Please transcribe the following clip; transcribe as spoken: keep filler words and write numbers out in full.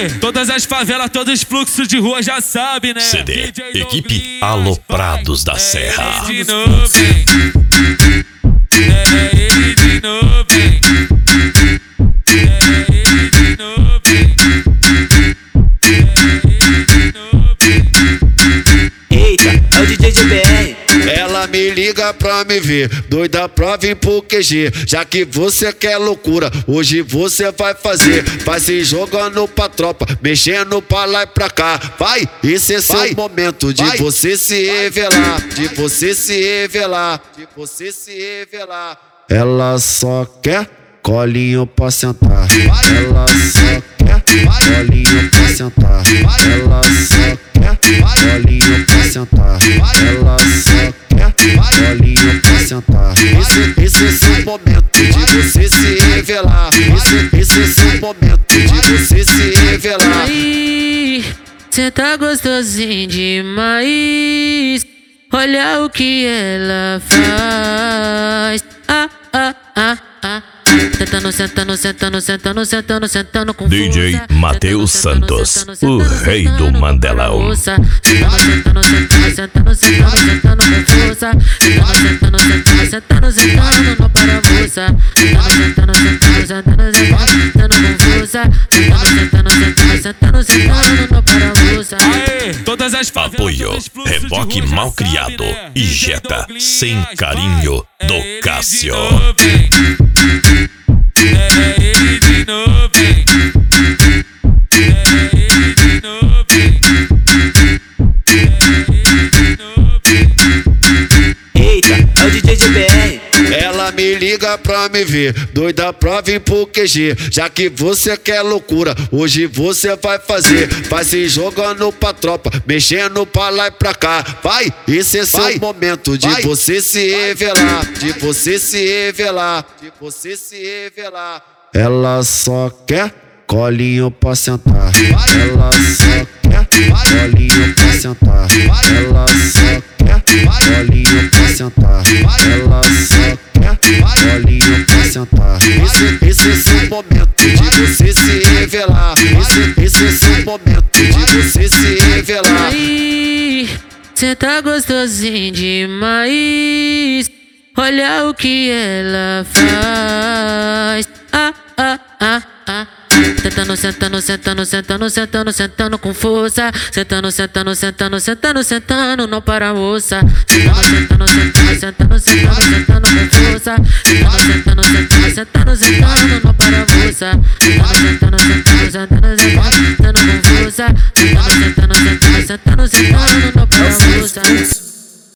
Aê, todas as favelas, todos os fluxos de rua já sabe, né? C D, equipe Aloprados da Serra. É ele de novo, hein? É ele de novo, hein? É ele de novo, hein? É ele de novo, hein? Eita, é o D J G B R. Ela me liga pra me ver, doida pra vir pro Q G. Já que você quer loucura, hoje você vai fazer. Vai se jogando pra tropa, mexendo pra lá e pra cá. Vai, esse é seu momento de vai. Você se revelar, de você se revelar, de você se revelar. Ela só quer colinho pra sentar. Ela só quer colinho pra sentar. Ela só quer colinho pra sentar. Ela só quer colinho pra sentar. Esse, esse é seu momento de você se revelar. Esse, esse é seu momento de você se revelar. Aí, cê tá gostosinho demais. Olha o que ela faz. Ah, ah, ah, ah. Sentando, sentando, sentando, sentando, sentando, sentando com D J Matheus Santos, o rei do Mandelão. Sentando, sentando, sentando, sentando, sentando, sentando com força. Sentando, sentando, sentando, sentando, sentando no parafusa. Sentando, sentando, sentando, sentando, sentando com força. Sentando, sentando, sentando, sentando, sentando no parafusa. Aê, todas as favelas, Apoio, todos os fluxos de reboque rua já mal sabe, criado né? e D J Jetta Douglinhas, sem vai, carinho vai. do É ele de Cássio. novo, hein? É ele de novo, hein? É ele de novo, hein? É ele de novo, hein? Eita, é o D J G B R. Ela me liga pra me ver, doida pra vir pro Q G. Já que você quer loucura, hoje você vai fazer. Vai se jogando pra tropa, mexendo pra lá e pra cá. Vai, esse é seu momento de vai. Você se revelar, de você se revelar, de você se revelar. Ela só quer colinho pra sentar. Ela só quer colinho pra sentar. Ela só quer colinho pra sentar. Ela só quer colinho pra sentar. Esse, esse é seu momento de você se revelar. Esse, esse é seu momento de você se revelar. Aí, cê tá gostosinho demais. Olha o que ela faz. Ah, ah, ah, ah. Sentando, sentando, sentando, sentando, sentando, sentando com força. Sentando, sentando, sentando, sentando, sentando, não para a moça. Sentando, sentando, sentando, sentando, sentando, sentando com força. Sentando, sentando, sentando, sentando, sentando, não para a moça. Sentando, sentando, sentando, sentando, sentando com força. Sentando, sentando, sentando, sentando, sentando, não para a moça.